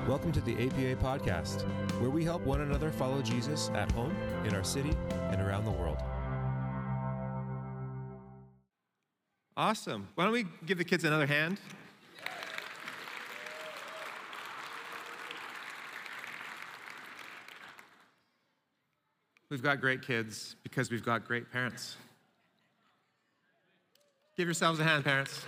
Welcome to the APA Podcast, where we help one another follow Jesus at home, in our city, and around the world. Awesome. Why don't we give the kids another hand? We've got great kids because we've got great parents. Give yourselves a hand, parents.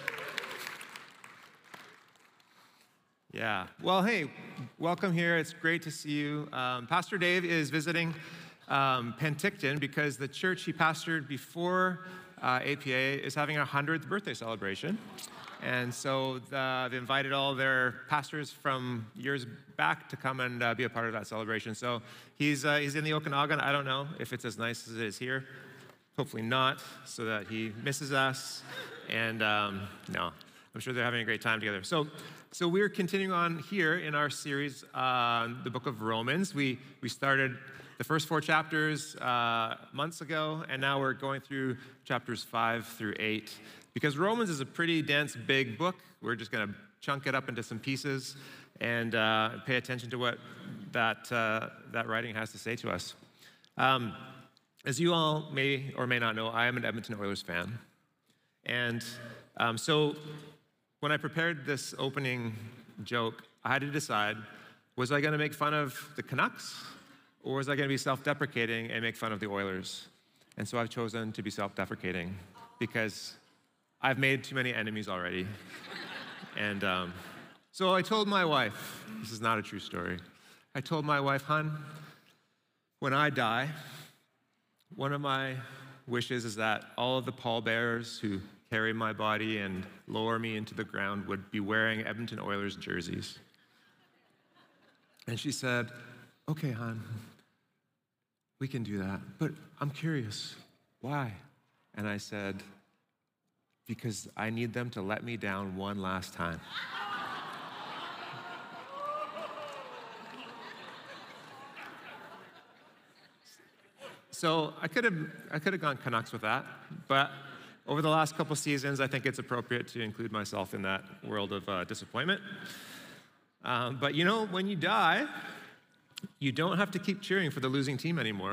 Yeah. Well, hey, welcome here. It's great to see you. Pastor Dave is visiting Penticton because the church he pastored before APA is having a 100th birthday celebration. And so they invited all their pastors from years back to come and be a part of that celebration. So he's in the Okanagan. I don't know if it's as nice as it is here. Hopefully not, so that he misses us. And no, I'm sure they're having a great time together. So we're continuing on here in our series on the book of Romans. We started the first 4 chapters months ago, and now we're going through chapters 5 through 8. Because Romans is a pretty dense, big book, we're just going to chunk it up into some pieces and pay attention to what that writing has to say to us. As you all may or may not know, I am an Edmonton Oilers fan. And so when I prepared this opening joke, I had to decide, was I going to make fun of the Canucks, or was I going to be self-deprecating and make fun of the Oilers? And so I've chosen to be self-deprecating because I've made too many enemies already. And so I told my wife, this is not a true story, I told my wife, hon, when I die, one of my wishes is that all of the pallbearers who carry my body and lower me into the ground would be wearing Edmonton Oilers jerseys. And she said, okay, hon, we can do that, but I'm curious, why? And I said, because I need them to let me down one last time. So I could have gone Canucks with that, but over the last couple seasons, I think it's appropriate to include myself in that world of disappointment. But you know, when you die, you don't have to keep cheering for the losing team anymore.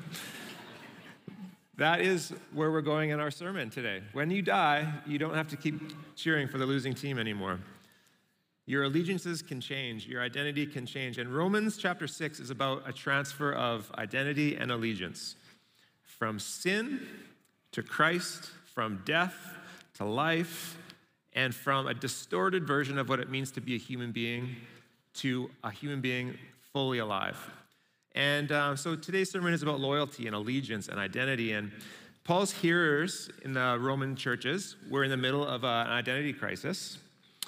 That is where we're going in our sermon today. When you die, you don't have to keep cheering for the losing team anymore. Your allegiances can change, your identity can change. And Romans chapter 6 is about a transfer of identity and allegiance. From sin to Christ, from death to life, and from a distorted version of what it means to be a human being to a human being fully alive. And so today's sermon is about loyalty and allegiance and identity. And Paul's hearers in the Roman churches were in the middle of an identity crisis.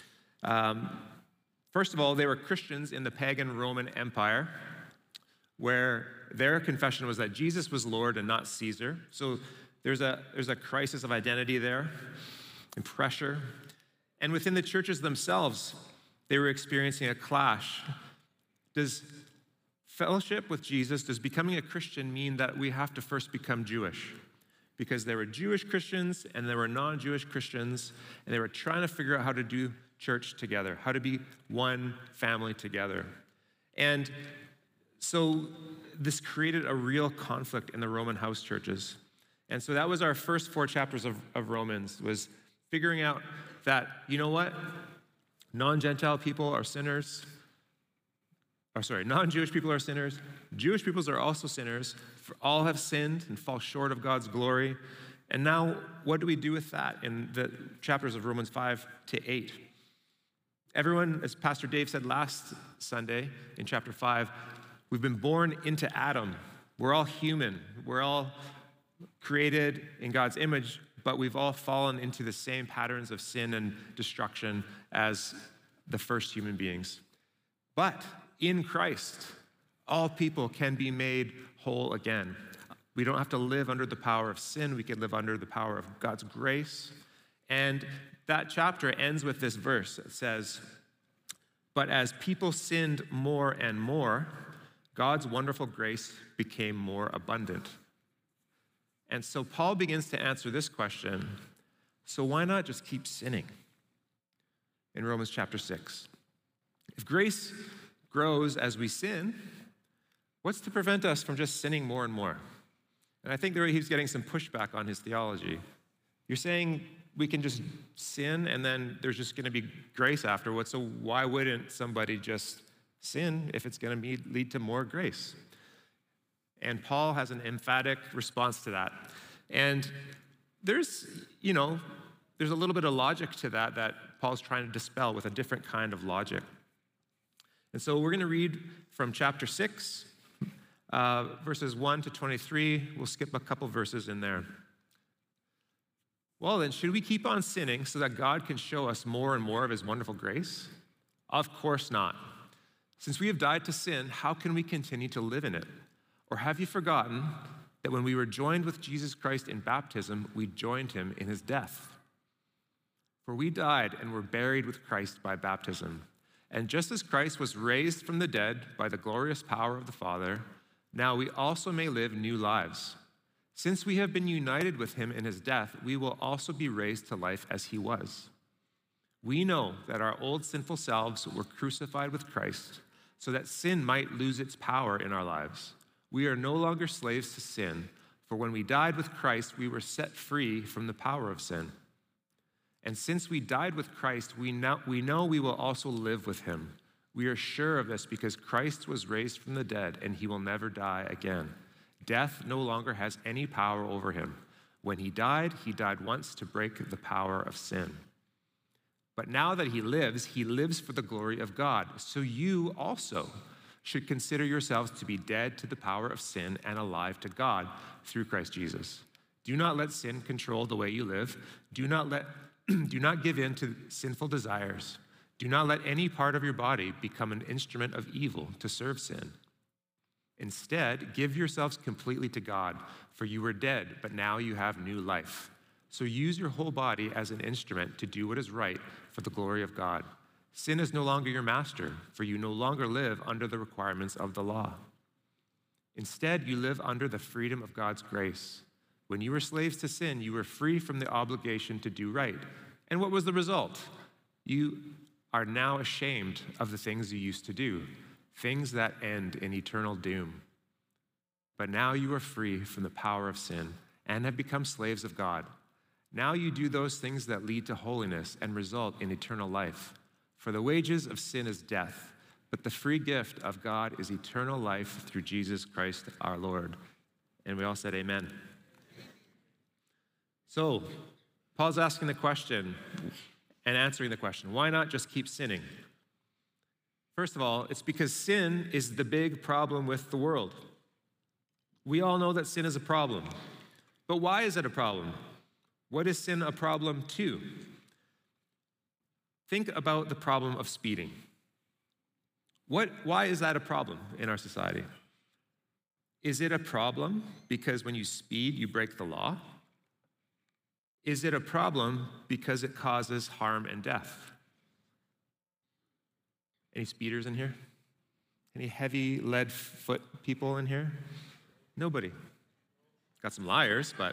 First of all, they were Christians in the pagan Roman Empire, where their confession was that Jesus was Lord and not Caesar. So there's a crisis of identity there and pressure. And within the churches themselves, they were experiencing a clash. Does fellowship with Jesus, does becoming a Christian mean that we have to first become Jewish? Because there were Jewish Christians and there were non-Jewish Christians, and they were trying to figure out how to do church together, how to be one family together. And so this created a real conflict in the Roman house churches. And so that was our first 4 chapters of Romans, was figuring out that, you know what? Non-Gentile people are sinners. Non-Jewish people are sinners. Jewish peoples are also sinners. For all have sinned and fall short of God's glory. And now, what do we do with that in the chapters of Romans 5 to 8? Everyone, as Pastor Dave said last Sunday in chapter 5, we've been born into Adam. We're all human. We're all created in God's image, but we've all fallen into the same patterns of sin and destruction as the first human beings. But in Christ, all people can be made whole again. We don't have to live under the power of sin. We can live under the power of God's grace. And that chapter ends with this verse. It says, but as people sinned more and more, God's wonderful grace became more abundant. And so Paul begins to answer this question. So why not just keep sinning? In Romans chapter 6. If grace grows as we sin, what's to prevent us from just sinning more and more? And I think there he's getting some pushback on his theology. You're saying we can just sin and then there's just going to be grace afterwards, so why wouldn't somebody just sin if it's going to lead to more grace? And Paul has an emphatic response to that. And there's a little bit of logic to that Paul's trying to dispel with a different kind of logic. And so we're going to read from chapter 6, verses 1 to 23. We'll skip a couple verses in there. Well, then, should we keep on sinning so that God can show us more and more of his wonderful grace? Of course not. Since we have died to sin, how can we continue to live in it? Or have you forgotten that when we were joined with Jesus Christ in baptism, we joined him in his death? For we died and were buried with Christ by baptism. And just as Christ was raised from the dead by the glorious power of the Father, now we also may live new lives. Since we have been united with him in his death, we will also be raised to life as he was. We know that our old sinful selves were crucified with Christ so that sin might lose its power in our lives. We are no longer slaves to sin, for when we died with Christ, we were set free from the power of sin. And since we died with Christ, we know we will also live with him. We are sure of this because Christ was raised from the dead, and he will never die again. Death no longer has any power over him. When he died once to break the power of sin. But now that he lives for the glory of God. So you also should consider yourselves to be dead to the power of sin and alive to God through Christ Jesus. Do not let sin control the way you live. Do not give in to sinful desires. Do not let any part of your body become an instrument of evil to serve sin. Instead, give yourselves completely to God, for you were dead, but now you have new life. So use your whole body as an instrument to do what is right for the glory of God. Sin is no longer your master, for you no longer live under the requirements of the law. Instead, you live under the freedom of God's grace. When you were slaves to sin, you were free from the obligation to do right. And what was the result? You are now ashamed of the things you used to do, things that end in eternal doom. But now you are free from the power of sin and have become slaves of God. Now you do those things that lead to holiness and result in eternal life. For the wages of sin is death, but the free gift of God is eternal life through Jesus Christ our Lord. And we all said amen. So, Paul's asking the question and answering the question, why not just keep sinning? First of all, it's because sin is the big problem with the world. We all know that sin is a problem. But why is it a problem? What is sin a problem to? Think about the problem of speeding. Why is that a problem in our society? Is it a problem because when you speed, you break the law? Is it a problem because it causes harm and death? Any speeders in here? Any heavy lead foot people in here? Nobody. Got some liars, but...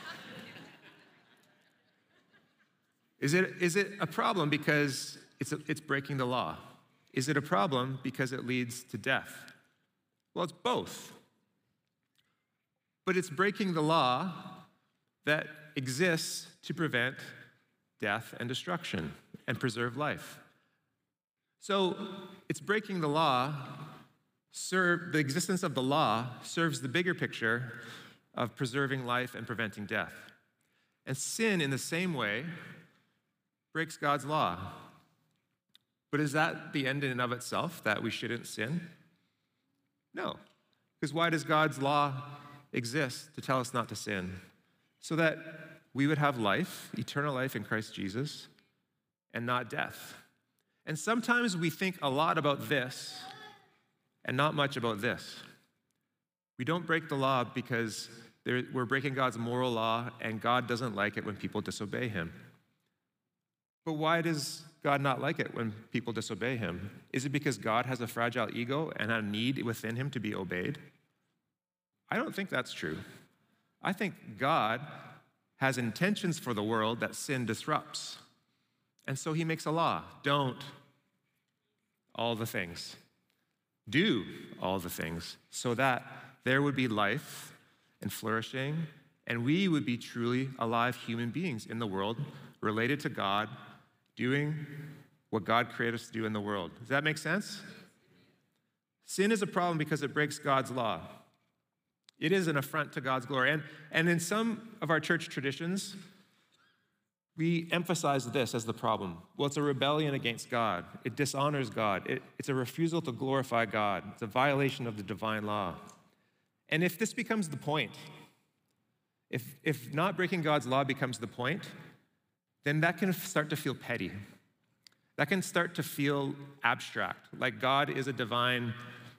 Is it a problem because it's breaking the law? Is it a problem because it leads to death? Well, it's both. But it's breaking the law that exists to prevent death and destruction and preserve life. So it's breaking the law, the existence of the law serves the bigger picture of preserving life and preventing death. And sin, in the same way, breaks God's law. But is that the end in and of itself, that we shouldn't sin? No. Because why does God's law exist? To tell us not to sin. So that we would have life, eternal life in Christ Jesus, and not death. And sometimes we think a lot about this and not much about this. We don't break the law because we're breaking God's moral law, and God doesn't like it when people disobey him. But why does God not like it when people disobey him? Is it because God has a fragile ego and a need within him to be obeyed? I don't think that's true. I think God has intentions for the world that sin disrupts. And so he makes a law. Don't. All the things. do all the things so that there would be life and flourishing, and we would be truly alive human beings in the world, related to God, doing what God created us to do in the world. Does that make sense? Sin is a problem because it breaks God's law. It is an affront to God's glory. And in some of our church traditions, we emphasize this as the problem. Well, it's a rebellion against God. It dishonors God. It's a refusal to glorify God. It's a violation of the divine law. And if this becomes the point, if not breaking God's law becomes the point, then that can start to feel petty. That can start to feel abstract, like God is a divine,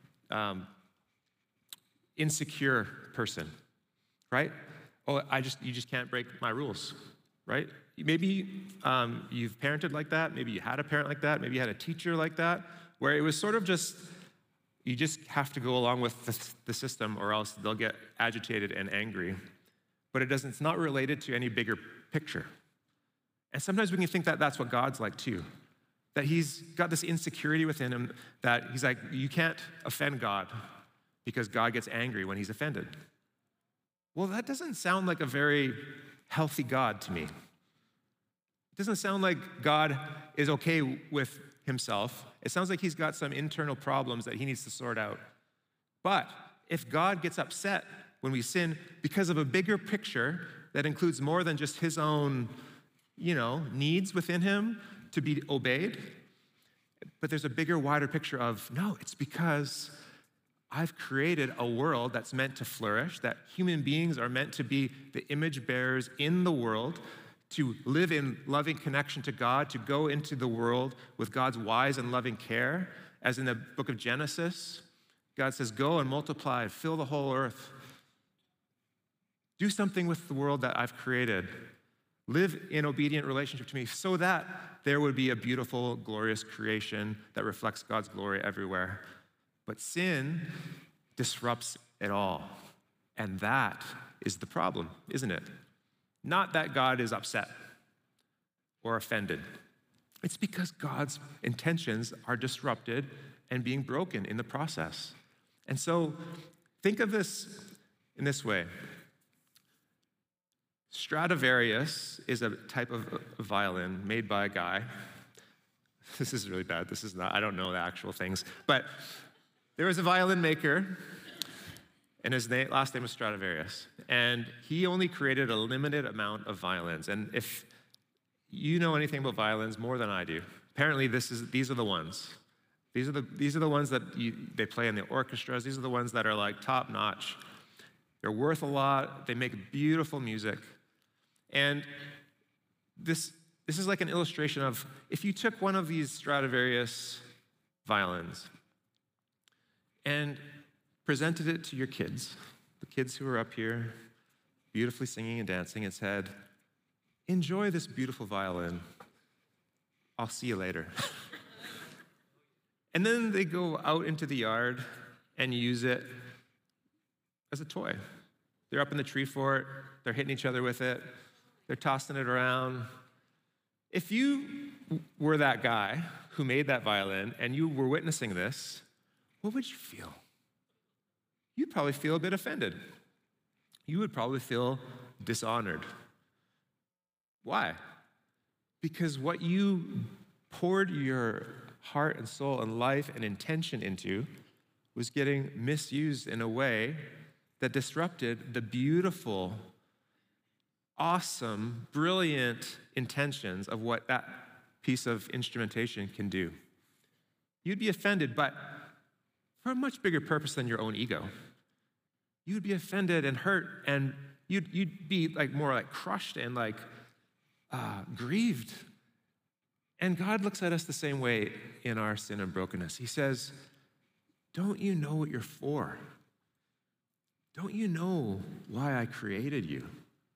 insecure person, right? Oh, you just can't break my rules, right? Maybe you've parented like that. Maybe you had a parent like that. Maybe you had a teacher like that, where it was sort of just, you just have to go along with the system or else they'll get agitated and angry. But it's not related to any bigger picture. And sometimes we can think that that's what God's like too. That he's got this insecurity within him that he's like, you can't offend God because God gets angry when he's offended. Well, that doesn't sound like a very healthy God to me. It doesn't sound like God is okay with himself. It sounds like he's got some internal problems that he needs to sort out. But if God gets upset when we sin because of a bigger picture that includes more than just his own, needs within him to be obeyed, but there's a bigger, wider picture of, no, it's because I've created a world that's meant to flourish, that human beings are meant to be the image bearers in the world, to live in loving connection to God, to go into the world with God's wise and loving care. As in the book of Genesis, God says, go and multiply, fill the whole earth. Do something with the world that I've created. Live in obedient relationship to me so that there would be a beautiful, glorious creation that reflects God's glory everywhere. But sin disrupts it all. And that is the problem, isn't it? Not that God is upset or offended. It's because God's intentions are disrupted and being broken in the process. And so think of this in this way. Stradivarius is a type of violin made by a guy. This is really bad. I don't know the actual things. But there was a violin maker, and his last name was Stradivarius. And he only created a limited amount of violins. And if you know anything about violins more than I do, apparently these are the ones. These are the ones that they play in the orchestras. These are the ones that are like top notch. They're worth a lot. They make beautiful music. And this is like an illustration of if you took one of these Stradivarius violins and presented it to your kids, the kids who are up here beautifully singing and dancing, and said, enjoy this beautiful violin. I'll see you later. And then they go out into the yard and use it as a toy. They're up in the tree fort. They're hitting each other with it. They're tossing it around. If you were that guy who made that violin and you were witnessing this, what would you feel? You'd probably feel a bit offended. You would probably feel dishonored. Why? Because what you poured your heart and soul and life and intention into was getting misused in a way that disrupted the beautiful, awesome, brilliant intentions of what that piece of instrumentation can do. You'd be offended, but for a much bigger purpose than your own ego. You'd be offended and hurt, and you'd be more crushed and grieved. And God looks at us the same way in our sin and brokenness. He says, don't you know what you're for? Don't you know why I created you?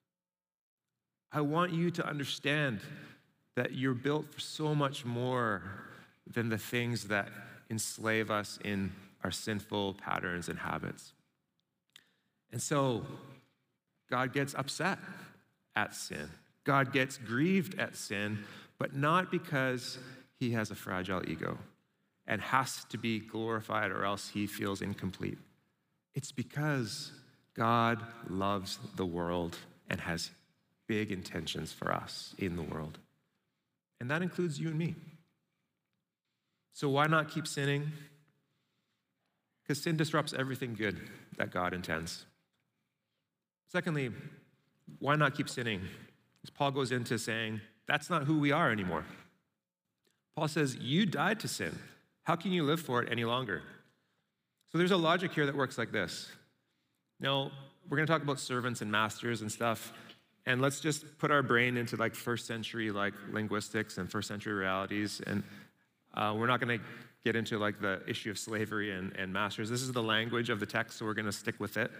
I want you to understand that you're built for so much more than the things that enslave us in our sinful patterns and habits. And so God gets upset at sin. God gets grieved at sin, but not because he has a fragile ego. and has to be glorified or else he feels incomplete. It's because God loves the world and has big intentions for us in the world. And that includes you and me. So why not keep sinning? Because sin disrupts everything good that God intends. Secondly, why not keep sinning? As Paul goes into saying, that's not who we are anymore. Paul says, you died to sin. How can you live for it any longer? So there's a logic here that works like this. Now, we're going to talk about servants and masters and stuff, and let's just put our brain into like first century like linguistics and first century realities, and we're not going to get into like the issue of slavery and masters. This is the language of the text, so we're going to stick with it.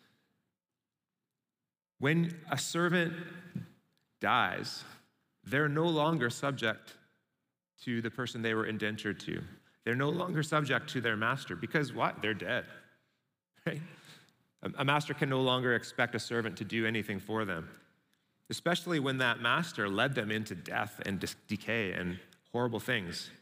When a servant dies, they're no longer subject to the person they were indentured to. They're no longer subject to their master because what? They're dead, right? A master can no longer expect a servant to do anything for them, especially when that master led them into death and decay and horrible things.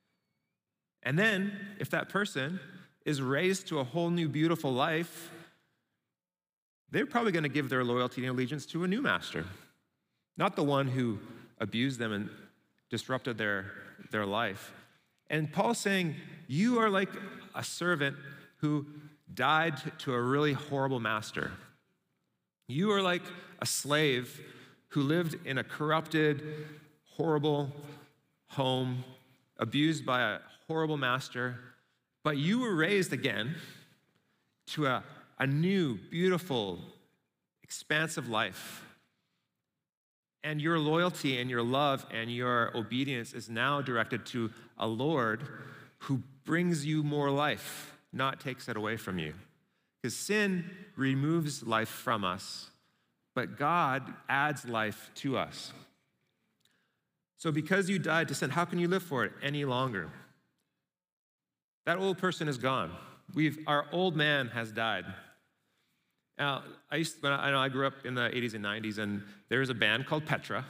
And then, if that person is raised to a whole new beautiful life, they're probably going to give their loyalty and allegiance to a new master, not the one who abused them and disrupted their life. And Paul's saying, you are like a servant who died to a really horrible master. You are like a slave who lived in a corrupted, horrible home, abused by a horrible master, but you were raised again to a new, beautiful, expansive life. And your loyalty and your love and your obedience is now directed to a Lord who brings you more life, not takes it away from you. Because sin removes life from us, but God adds life to us. So because you died to sin, how can you live for it any longer? That old person is gone. Our old man has died. Now, I grew up in the 80s and 90s, and there was a band called Petra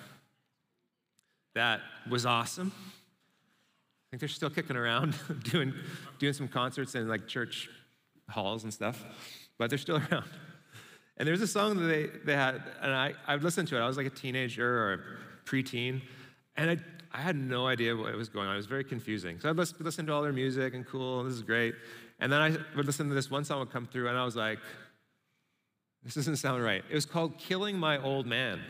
that was awesome. I think they're still kicking around, doing some concerts in like church halls and stuff, but they're still around. And there's a song that they had, and I listened to it. I was like a teenager or a preteen, and I had no idea what was going on. It was very confusing. So I'd listen to all their music, and cool, this is great. And then I would listen to this one song would come through, and I was like, this doesn't sound right. It was called Killing My Old Man.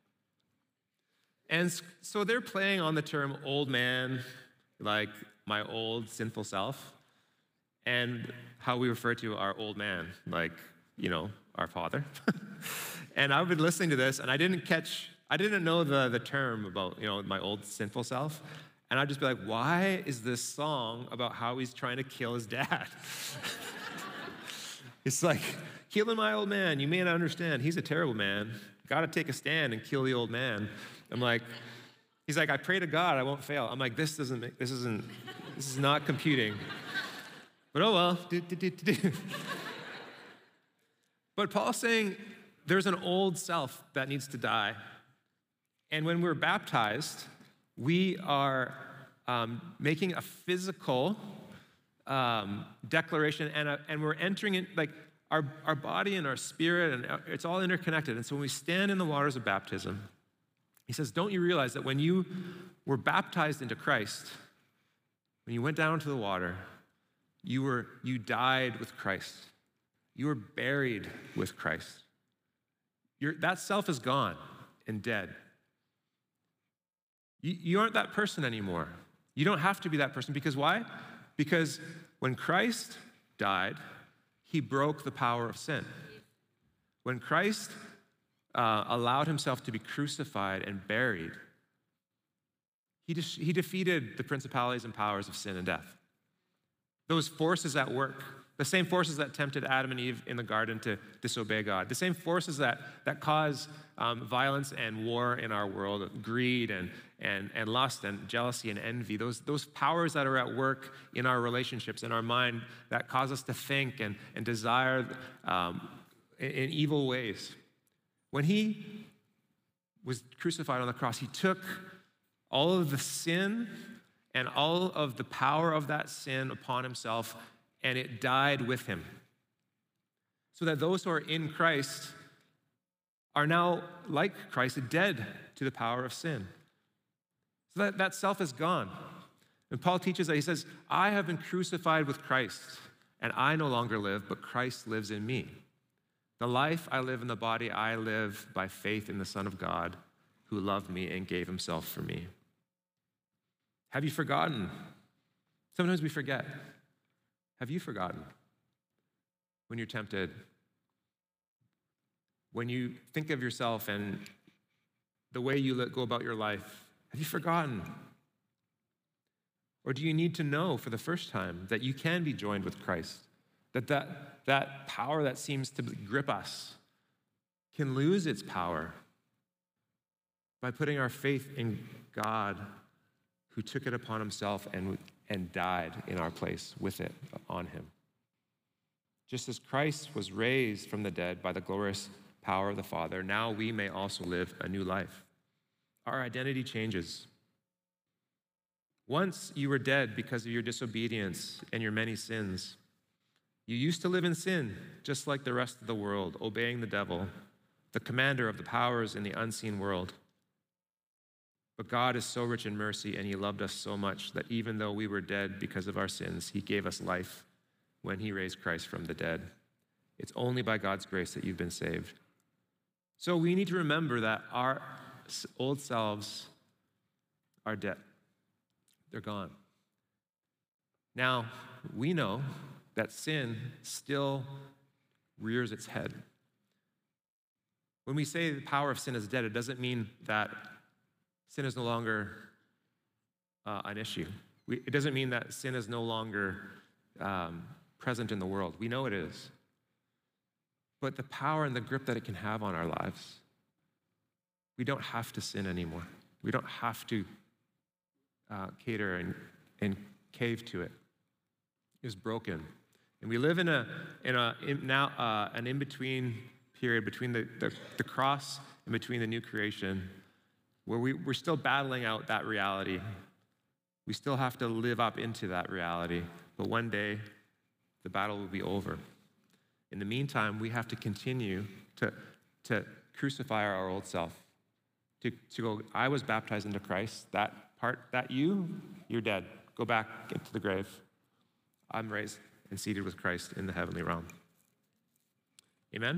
And so they're playing on the term old man, like my old sinful self, and how we refer to our old man, like, our father. And I've been listening to this, and I didn't know the term about, my old sinful self. And I'd just be like, why is this song about how he's trying to kill his dad? It's like, killing my old man. You may not understand. He's a terrible man. Got to take a stand and kill the old man. He's like, I pray to God I won't fail. I'm like, this is not computing. But oh well. But Paul's saying there's an old self that needs to die. And when we're baptized, we are making a physical declaration, and we're entering in, like, our body and our spirit, and it's all interconnected. And so when we stand in the waters of baptism, he says, don't you realize that when you were baptized into Christ, when you went down into the water, you died with Christ. You were buried with Christ. That self is gone and dead. You aren't that person anymore. You don't have to be that person. Because why? Because when Christ died, he broke the power of sin. When Christ allowed himself to be crucified and buried, he defeated the principalities and powers of sin and death. Those forces at work, the same forces that tempted Adam and Eve in the garden to disobey God, the same forces that cause violence and war in our world, greed and lust and jealousy and envy, those powers that are at work in our relationships, in our mind, that cause us to think and desire in evil ways. When he was crucified on the cross, he took all of the sin and all of the power of that sin upon himself, and it died with him. So that those who are in Christ are now, like Christ, dead to the power of sin. So that self is gone. And Paul teaches that, he says, I have been crucified with Christ, and I no longer live, but Christ lives in me. The life I live in the body, I live by faith in the Son of God, who loved me and gave himself for me. Have you forgotten? Sometimes we forget. Have you forgotten? When you're tempted, when you think of yourself and the way you go about your life, have you forgotten? Or do you need to know for the first time that you can be joined with Christ? That power that seems to grip us can lose its power by putting our faith in God, who took it upon himself and died in our place with it on him. Just as Christ was raised from the dead by the glorious power of the Father, now we may also live a new life. Our identity changes. Once you were dead because of your disobedience and your many sins. You used to live in sin, just like the rest of the world, obeying the devil, the commander of the powers in the unseen world. But God is so rich in mercy, and he loved us so much that even though we were dead because of our sins, he gave us life when he raised Christ from the dead. It's only by God's grace that you've been saved. So we need to remember that our old selves are dead. They're gone. Now, we know that sin still rears its head. When we say the power of sin is dead, it doesn't mean that sin is no longer an issue. It doesn't mean that sin is no longer present in the world. We know it is. But the power and the grip that it can have on our lives, we don't have to sin anymore. We don't have to cater and cave to it. It's broken. And we live in an in-between period between the cross and between the new creation, where we're still battling out that reality. We still have to live up into that reality, but one day the battle will be over. In the meantime, we have to continue to crucify our old self, to go, I was baptized into Christ, you're dead. Go back into the grave. I'm raised and seated with Christ in the heavenly realm. Amen?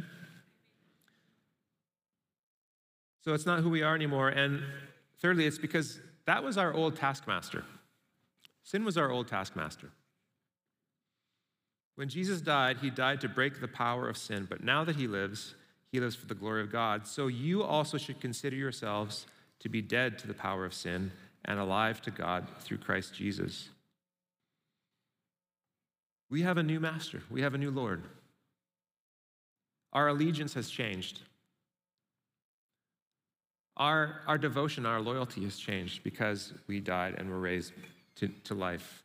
So it's not who we are anymore. And thirdly, it's because that was our old taskmaster. Sin was our old taskmaster. When Jesus died, he died to break the power of sin. But now that he lives for the glory of God. So you also should consider yourselves to be dead to the power of sin and alive to God through Christ Jesus. We have a new master. We have a new Lord. Our allegiance has changed. Our devotion, our loyalty has changed because we died and were raised to life.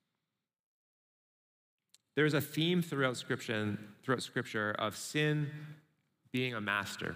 There's a theme throughout Scripture of sin being a master.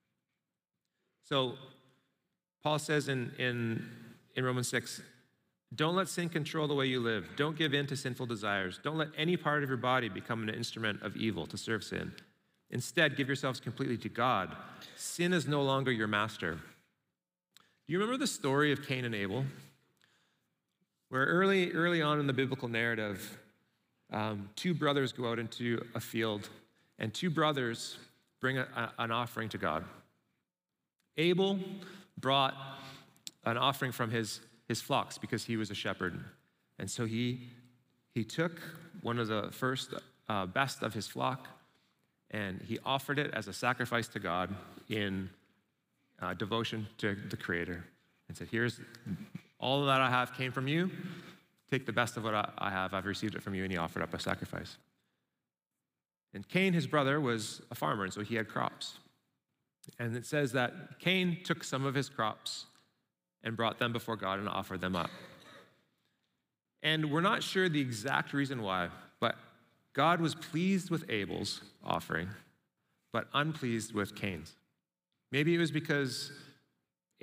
So Paul says in Romans 6, don't let sin control the way you live. Don't give in to sinful desires. Don't let any part of your body become an instrument of evil to serve sin. Instead, give yourselves completely to God. Sin is no longer your master. Do you remember the story of Cain and Abel? Where early on in the biblical narrative, two brothers go out into a field, and two brothers bring an offering to God. Abel brought an offering from his flocks because he was a shepherd. And so he took one of the first best of his flock, and he offered it as a sacrifice to God in devotion to the Creator, and said, here's all that I have came from you. Take the best of what I have. I've received it from you. And he offered up a sacrifice. And Cain, his brother, was a farmer, and so he had crops. And it says that Cain took some of his crops and brought them before God and offered them up. And we're not sure the exact reason why, but God was pleased with Abel's offering, but unpleased with Cain's. Maybe it was because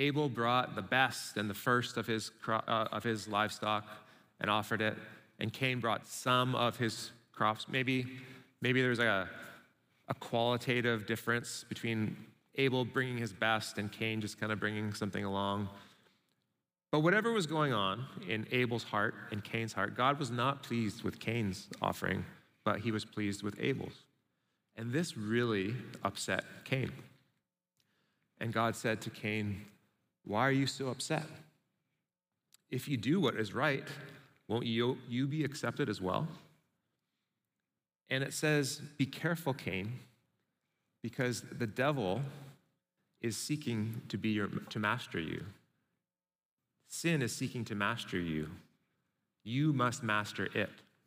Abel brought the best and the first of his livestock and offered it, and Cain brought some of his crops. Maybe there's a qualitative difference between Abel bringing his best and Cain just kind of bringing something along. But whatever was going on in Abel's heart and Cain's heart, God was not pleased with Cain's offering, but he was pleased with Abel's. And this really upset Cain. And God said to Cain, "Why are you so upset? If you do what is right, won't you be accepted as well?" And it says, "Be careful, Cain, because the devil is seeking to master you. Sin is seeking to master you. You must master it."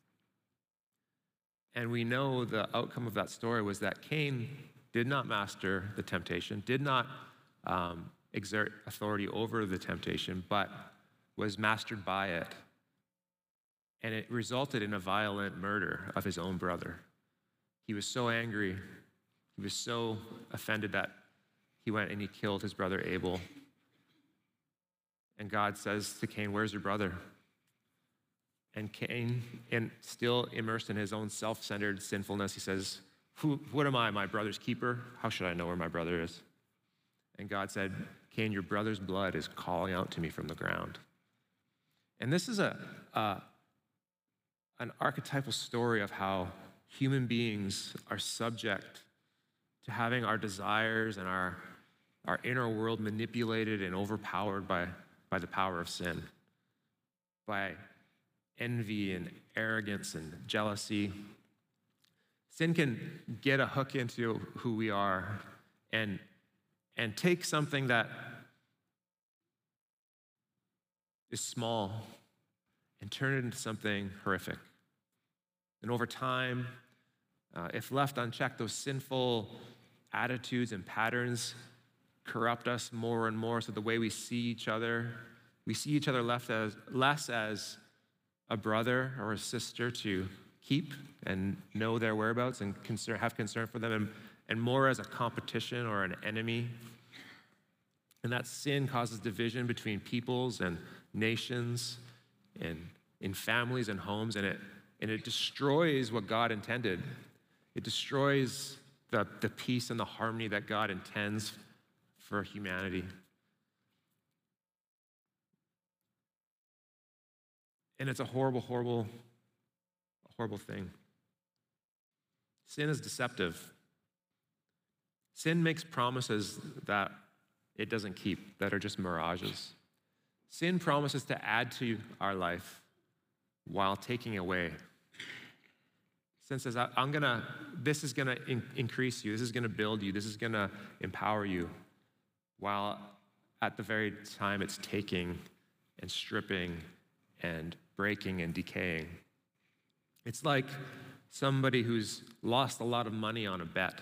And we know the outcome of that story was that Cain did not master the temptation, did not exert authority over the temptation, but was mastered by it. And it resulted in a violent murder of his own brother. He was so angry, he was so offended that he went and he killed his brother Abel. And God says to Cain, "Where's your brother?" And Cain, and still immersed in his own self-centered sinfulness, he says, What am I, my brother's keeper? How should I know where my brother is?" And God said, "Cain, your brother's blood is calling out to me from the ground." And this is an archetypal story of how human beings are subject to having our desires and our inner world manipulated and overpowered by the power of sin, by envy and arrogance and jealousy. Sin can get a hook into who we are and take something that is small and turn it into something horrific. And over time, if left unchecked, those sinful attitudes and patterns corrupt us more and more. So the way we see each other less as a brother or a sister to keep and know their whereabouts and have concern for them, and more as a competition or an enemy. And that sin causes division between peoples and nations and in families and homes, and it destroys what God intended. It destroys the peace and the harmony that God intends for humanity. And it's a horrible, horrible, horrible thing. Sin is deceptive. Sin makes promises that it doesn't keep, that are just mirages. Sin promises to add to our life while taking away. Sin says, this is gonna increase you, this is gonna build you, this is gonna empower you, while at the very time it's taking and stripping and breaking and decaying. It's like somebody who's lost a lot of money on a bet.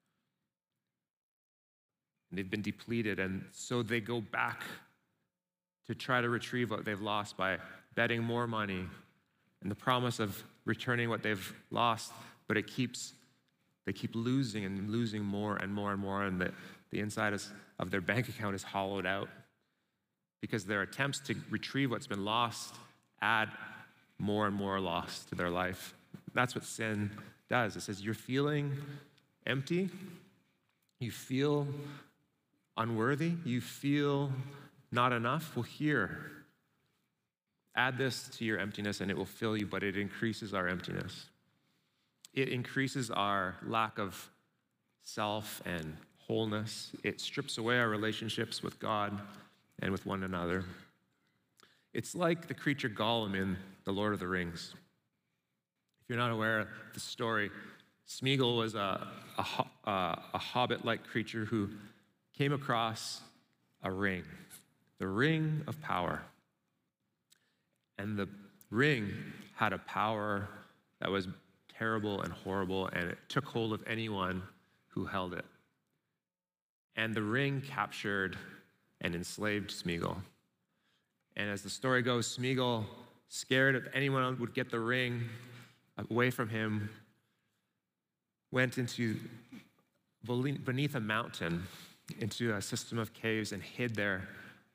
And they've been depleted, and so they go back to try to retrieve what they've lost by betting more money and the promise of returning what they've lost, but they keep losing and losing more and more and more, and the inside of their bank account is hollowed out because their attempts to retrieve what's been lost add more and more loss to their life. That's what sin does. It says, you're feeling empty, you feel unworthy, you feel not enough. Well, here, add this to your emptiness and it will fill you, but it increases our emptiness. It increases our lack of self and wholeness. It strips away our relationships with God and with one another. It's like the creature Gollum in The Lord of the Rings. If you're not aware of the story, Smeagol was a hobbit-like creature who came across a ring, the ring of power. And the ring had a power that was terrible and horrible, and it took hold of anyone who held it. And the ring captured and enslaved Smeagol. And as the story goes, Smeagol, scared if anyone would get the ring away from him, went beneath a mountain, into a system of caves and hid there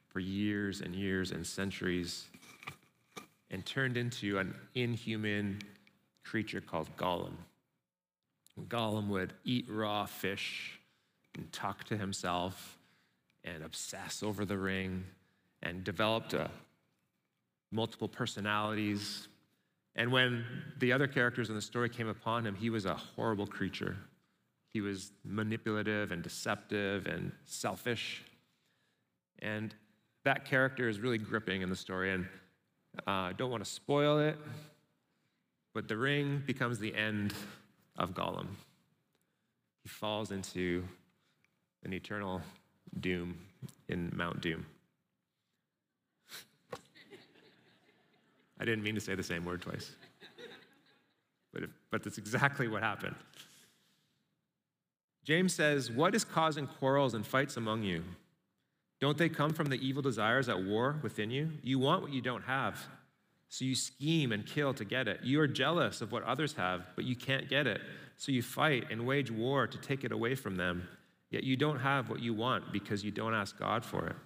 for years and years and centuries and turned into an inhuman creature called Gollum. Gollum would eat raw fish and talk to himself and obsess over the ring and developed multiple personalities. And when the other characters in the story came upon him, he was a horrible creature. He was manipulative and deceptive and selfish. And that character is really gripping in the story. And I don't want to spoil it, but the ring becomes the end of Gollum. He falls into an eternal doom in Mount Doom. I didn't mean to say the same word twice. But that's exactly what happened. James says, "What is causing quarrels and fights among you? Don't they come from the evil desires at war within you? You want what you don't have, so you scheme and kill to get it. You are jealous of what others have, but you can't get it, so you fight and wage war to take it away from them. Yet you don't have what you want because you don't ask God for it."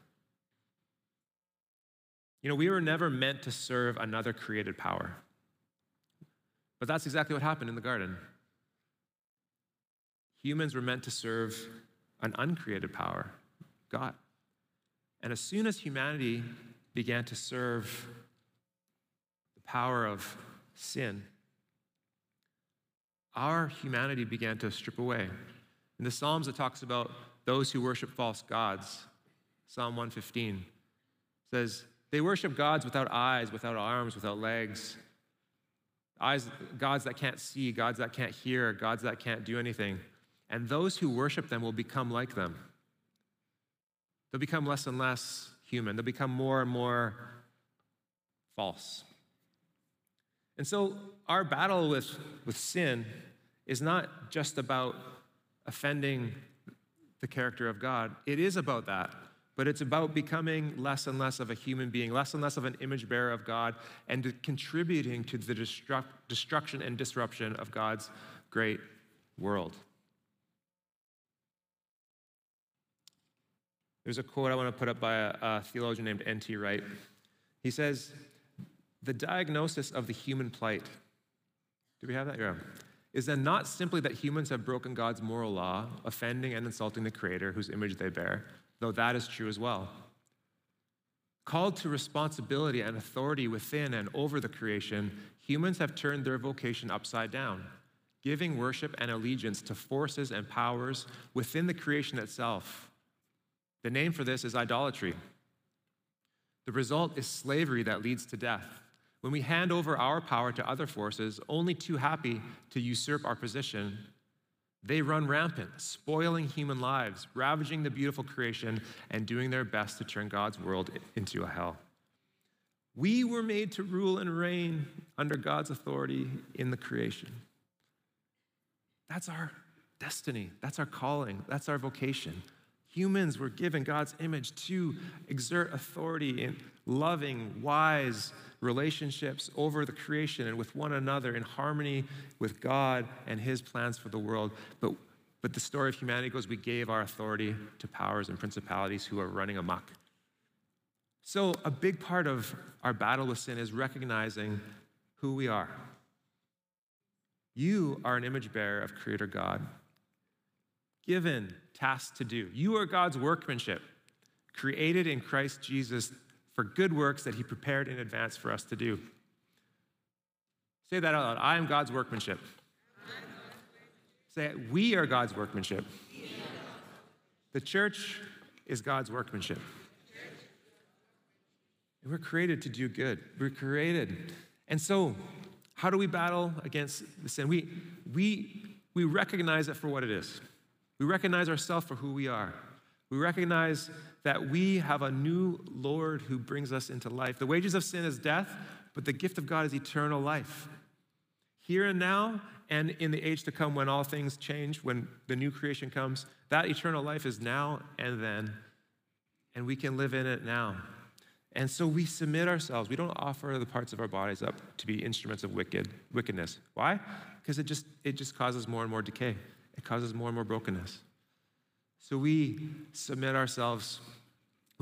You know, we were never meant to serve another created power. But that's exactly what happened in the garden. Humans were meant to serve an uncreated power, God. And as soon as humanity began to serve the power of sin, our humanity began to strip away. In the Psalms, it talks about those who worship false gods. Psalm 115 says, they worship gods without eyes, without arms, without legs. Gods that can't see, gods that can't hear, gods that can't do anything. And those who worship them will become like them. They'll become less and less human. They'll become more and more false. And so our battle with sin is not just about offending the character of God. It is about that. But it's about becoming less and less of a human being, less and less of an image bearer of God, and contributing to the destruction and disruption of God's great world. There's a quote I want to put up by a theologian named N.T. Wright. He says, "The diagnosis of the human plight," do we have that? Yeah. "is then not simply that humans have broken God's moral law, offending and insulting the Creator whose image they bear, though that is true as well. Called to responsibility and authority within and over the creation, humans have turned their vocation upside down, giving worship and allegiance to forces and powers within the creation itself. The name for this is idolatry. The result is slavery that leads to death. When we hand over our power to other forces, only too happy to usurp our position, they run rampant, spoiling human lives, ravaging the beautiful creation, and doing their best to turn God's world into a hell. We were made to rule and reign under God's authority in the creation. That's our destiny. That's our calling. That's our vocation. Humans were given God's image to exert authority in loving, wise relationships over the creation and with one another in harmony with God and his plans for the world. But the story of humanity goes, we gave our authority to powers and principalities who are running amok. So a big part of our battle with sin is recognizing who we are. You are an image bearer of Creator God, given tasks to do. You are God's workmanship, created in Christ Jesus for good works that he prepared in advance for us to do. Say that out loud. I am God's workmanship. Say it. We are God's workmanship. The church is God's workmanship. And we're created to do good. We're created. And so, how do we battle against the sin? We recognize it for what it is. We recognize ourselves for who we are. We recognize that we have a new Lord who brings us into life. The wages of sin is death, but the gift of God is eternal life. Here and now, and in the age to come when all things change, when the new creation comes, that eternal life is now and then, and we can live in it now. And so we submit ourselves. We don't offer the parts of our bodies up to be instruments of wickedness. Why? Because it just causes more and more decay. It causes more and more brokenness. So we submit ourselves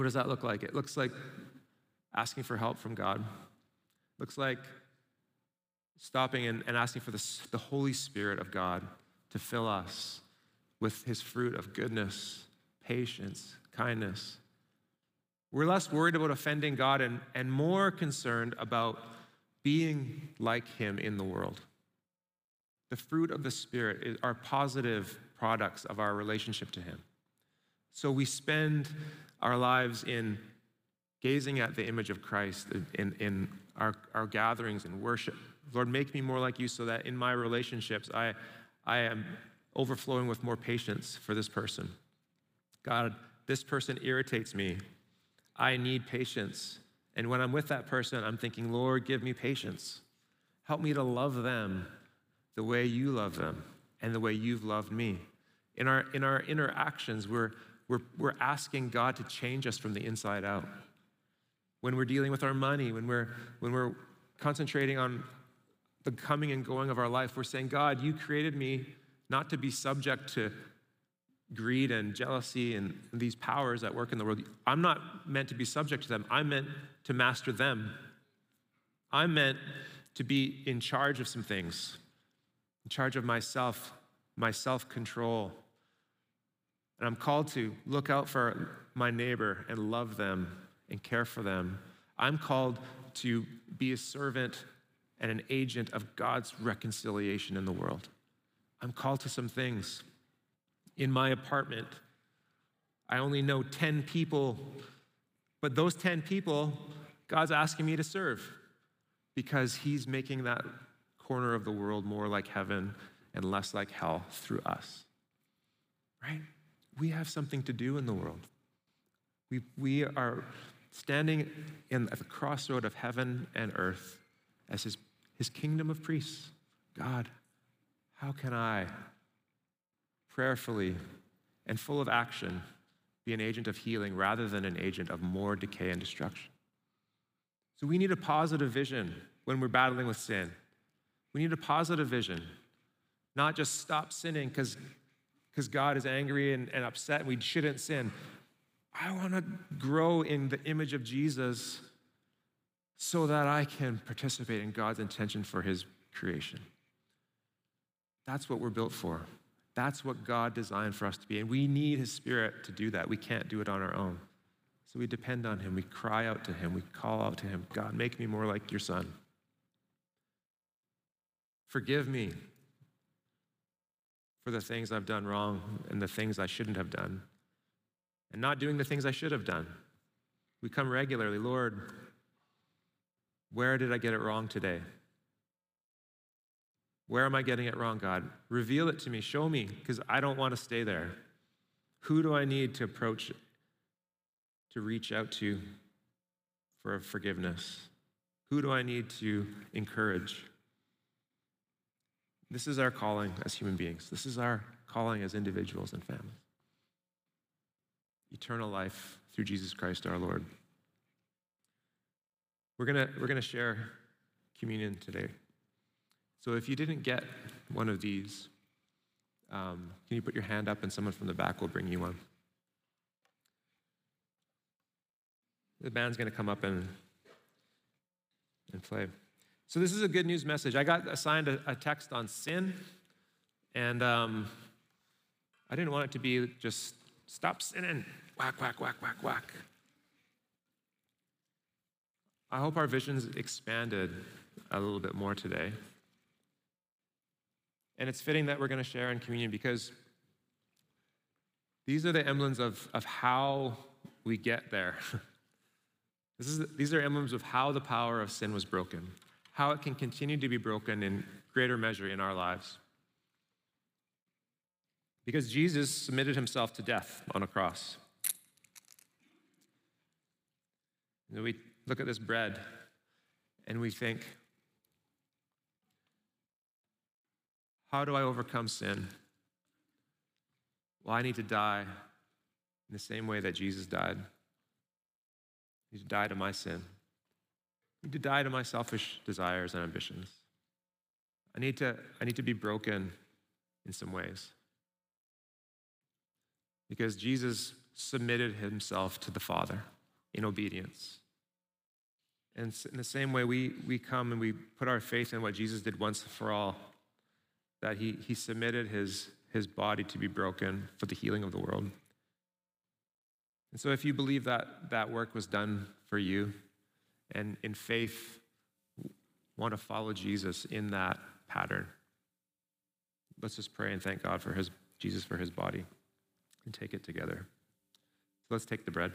What does that look like? It looks like asking for help from God. It looks like stopping and asking for the Holy Spirit of God to fill us with his fruit of goodness, patience, kindness. We're less worried about offending God and more concerned about being like him in the world. The fruit of the Spirit are positive products of our relationship to him. So we spend our lives in gazing at the image of Christ in our gatherings and worship. Lord, make me more like you so that in my relationships, I am overflowing with more patience for this person. God, this person irritates me. I need patience. And when I'm with that person, I'm thinking, Lord, give me patience. Help me to love them the way you love them and the way you've loved me. In our interactions, we're asking God to change us from the inside out. When we're dealing with our money, when we're concentrating on the coming and going of our life, we're saying, God, you created me not to be subject to greed and jealousy and these powers that work in the world. I'm not meant to be subject to them. I'm meant to master them. I'm meant to be in charge of some things, in charge of myself, my self-control. And I'm called to look out for my neighbor and love them and care for them. I'm called to be a servant and an agent of God's reconciliation in the world. I'm called to some things. In my apartment, I only know 10 people, but those 10 people, God's asking me to serve because he's making that corner of the world more like heaven and less like hell through us, right? We have something to do in the world. We are standing at the crossroad of heaven and earth as his kingdom of priests. God, how can I prayerfully and full of action be an agent of healing rather than an agent of more decay and destruction? So we need a positive vision when we're battling with sin. We need a positive vision, not just stop sinning because God is angry and upset and we shouldn't sin. I want to grow in the image of Jesus so that I can participate in God's intention for his creation. That's what we're built for. That's what God designed for us to be. And we need his Spirit to do that. We can't do it on our own. So we depend on him. We cry out to him. We call out to him. God, make me more like your son. Forgive me for the things I've done wrong and the things I shouldn't have done, and not doing the things I should have done. We come regularly, Lord, where did I get it wrong today? Where am I getting it wrong, God? Reveal it to me, show me, because I don't want to stay there. Who do I need to approach, to reach out to for forgiveness? Who do I need to encourage? This is our calling as human beings. This is our calling as individuals and families. Eternal life through Jesus Christ our Lord. We're gonna share communion today. So if you didn't get one of these, can you put your hand up and someone from the back will bring you one? The band's gonna come up and play. So this is a good news message. I got assigned a text on sin, and I didn't want it to be just stop sinning, whack, whack, whack, whack, whack. I hope our vision's expanded a little bit more today. And it's fitting that we're going to share in communion because these are the emblems of how we get there. These are emblems of how the power of sin was broken, how it can continue to be broken in greater measure in our lives. Because Jesus submitted himself to death on a cross. And we look at this bread and we think, how do I overcome sin? Well, I need to die in the same way that Jesus died. I need to die to my sin. I need to die to my selfish desires and ambitions. I need to be broken in some ways. Because Jesus submitted himself to the Father in obedience. And in the same way, we come and we put our faith in what Jesus did once for all, that he submitted his body to be broken for the healing of the world. And so if you believe that work was done for you, and in faith want to follow Jesus in that pattern, let's just pray and thank God for Jesus for his body and take it together. So let's take the bread.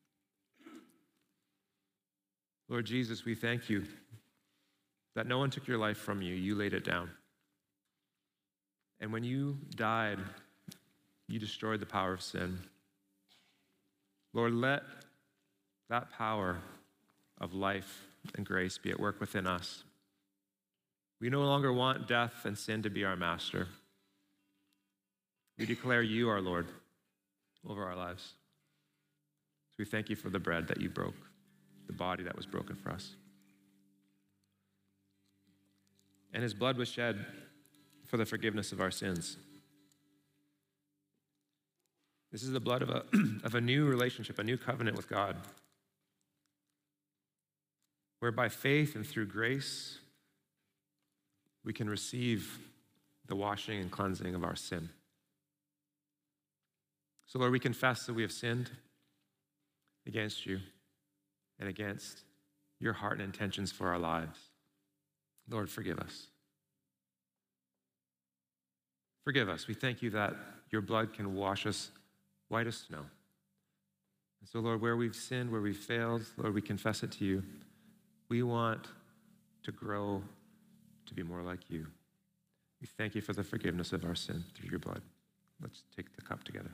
Lord Jesus, we thank you that no one took your life from you. You laid it down. And when you died, you destroyed the power of sin. Lord, let that power of life and grace be at work within us. We no longer want death and sin to be our master. We declare you our Lord over our lives. So we thank you for the bread that you broke, the body that was broken for us. And his blood was shed for the forgiveness of our sins. This is the blood of a new relationship, a new covenant with God, where by faith and through grace, we can receive the washing and cleansing of our sin. So Lord, we confess that we have sinned against you and against your heart and intentions for our lives. Lord, forgive us. Forgive us. We thank you that your blood can wash us white as snow. And so, Lord, where we've sinned, where we've failed, Lord, we confess it to you. We want to grow to be more like you. We thank you for the forgiveness of our sin through your blood. Let's take the cup together.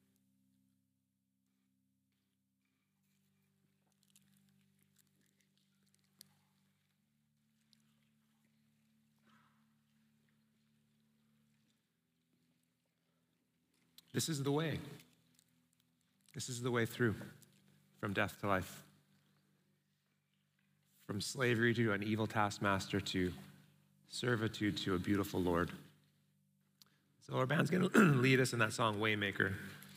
This is the way. This is the way through, from death to life, from slavery to an evil taskmaster to servitude to a beautiful Lord. So our band's going to lead us in that song, Waymaker.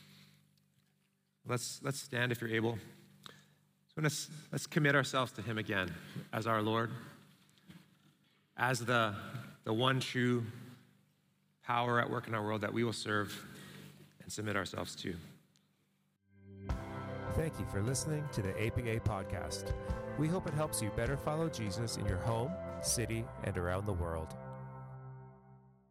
Let's stand if you're able. So let's commit ourselves to him again as our Lord, as the one true power at work in our world that we will serve and submit ourselves to. Thank you for listening to the APA podcast. We hope it helps you better follow Jesus in your home, city, and around the world.